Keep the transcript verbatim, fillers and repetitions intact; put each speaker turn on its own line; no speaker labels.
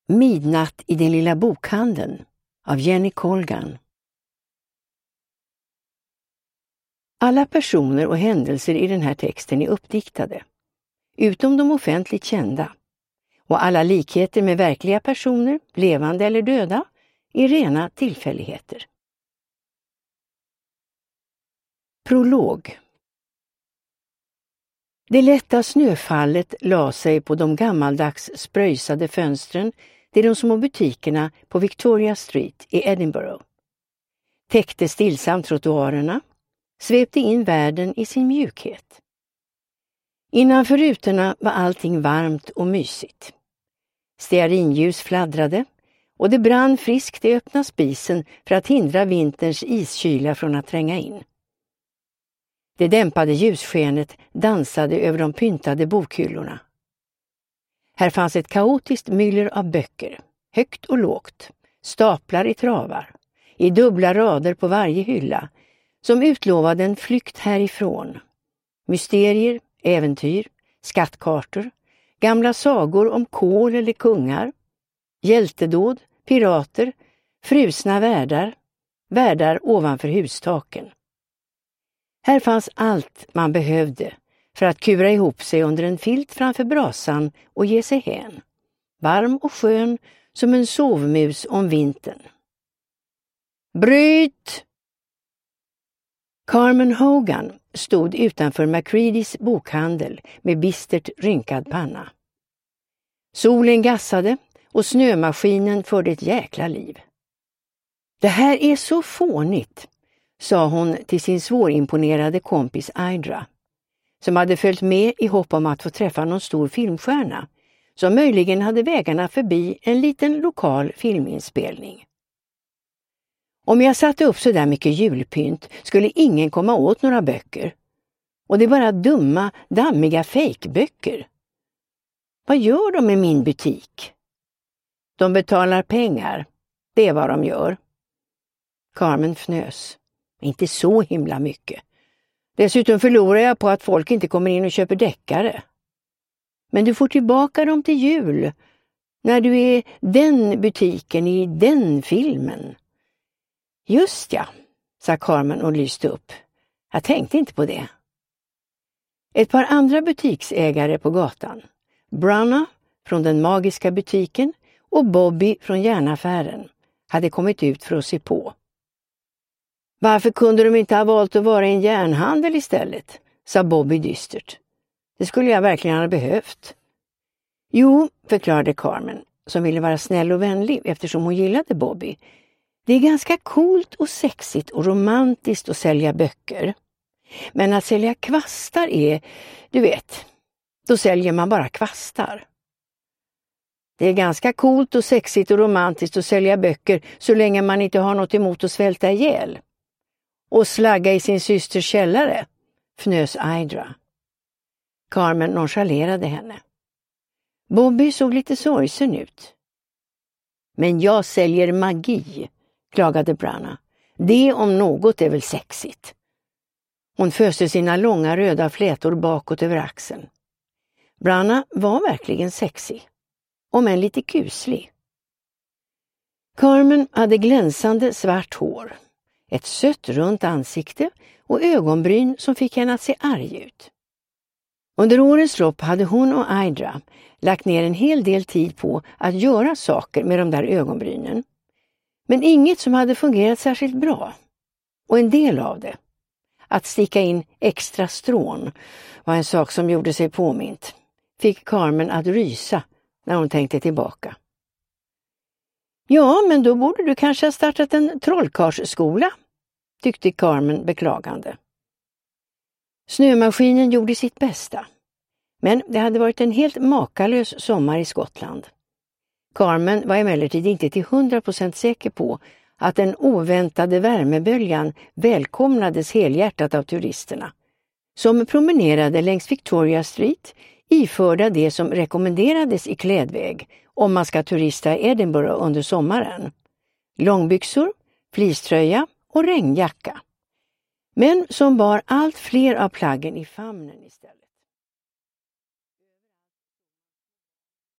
Midnatt i den lilla bokhandeln av Jenny Colgan. Alla personer och händelser i den här texten är uppdiktade, utom de offentligt kända, och alla likheter med verkliga personer, levande eller döda, är rena tillfälligheter. Prolog. Det lätta snöfallet la sig på de gammaldags spröjsade fönstren till de små butikerna på Victoria Street i Edinburgh. Täckte stillsamt trottoarerna, svepte in världen i sin mjukhet. Innanför rutorna var allting varmt och mysigt. Stearinljus fladdrade och det brann friskt i öppna spisen för att hindra vinterns iskyla från att tränga in. Det dämpade ljusskenet dansade över de pyntade bokhyllorna. Här fanns ett kaotiskt myller av böcker, högt och lågt, staplar i travar, i dubbla rader på varje hylla, som utlovade en flykt härifrån. Mysterier, äventyr, skattkartor, gamla sagor om kol eller kungar, hjältedåd, pirater, frusna världar, världar ovanför hustaken. Här fanns allt man behövde för att kura ihop sig under en filt framför brasan och ge sig hän, varm och skön som en sovmus om vintern. Bryt! Carmen Hogan stod utanför Macreadys bokhandel med bistert rynkad panna. Solen gassade och snömaskinen förde ett jäkla liv. Det här är så fånigt, sa hon till sin svårimponerade kompis Aydra, som hade följt med i hopp om att få träffa någon stor filmstjärna, som möjligen hade vägarna förbi en liten lokal filminspelning. Om jag satte upp så där mycket julpynt skulle ingen komma åt några böcker. Och det är bara dumma, dammiga fejkböcker. Vad gör de med min butik? De betalar pengar. Det är vad de gör. Carmen fnös. Inte så himla mycket. Dessutom förlorar jag på att folk inte kommer in och köper deckare. Men du får tillbaka dem till jul. När du är den butiken i den filmen. Just ja, sa Carmen och lyste upp. Jag tänkte inte på det. Ett par andra butiksägare på gatan, Brana från den magiska butiken och Bobby från järnaffären, hade kommit ut för att se på. Varför kunde de inte ha valt att vara i en järnhandel istället, sa Bobby dystert. Det skulle jag verkligen ha behövt. Jo, förklarade Carmen, som ville vara snäll och vänlig eftersom hon gillade Bobby. Det är ganska coolt och sexigt och romantiskt att sälja böcker. Men att sälja kvastar är, du vet, då säljer man bara kvastar. Det är ganska coolt och sexigt och romantiskt att sälja böcker så länge man inte har något emot att svälta ihjäl. Och slagga i sin systers källare, fnös Aydra. Carmen nonchalerade henne. Bobby såg lite sorgsen ut. Men jag säljer magi, klagade Brana. Det om något är väl sexigt. Hon föste sina långa röda flätor bakåt över axeln. Brana var verkligen sexig, om än lite kuslig. Carmen hade glänsande svart hår, ett sött runt ansikte och ögonbryn som fick henne att se arg ut. Under årens lopp hade hon och Aydra lagt ner en hel del tid på att göra saker med de där ögonbrynen. Men inget som hade fungerat särskilt bra. Och en del av det, att sticka in extra strån, var en sak som gjorde sig påmint. Fick Carmen att rysa när hon tänkte tillbaka. Ja, men då borde du kanske ha startat en trollkarlsskola, tyckte Carmen beklagande. Snömaskinen gjorde sitt bästa. Men det hade varit en helt makalös sommar i Skottland. Carmen var emellertid inte till hundra procent säker på att den oväntade värmeböljan välkomnades helhjärtat av turisterna, som promenerade längs Victoria Street iförda det som rekommenderades i klädväg om man ska turista i Edinburgh under sommaren. Långbyxor, fleecetröja och regnjacka. Men som bar allt fler av plaggen i famnen istället.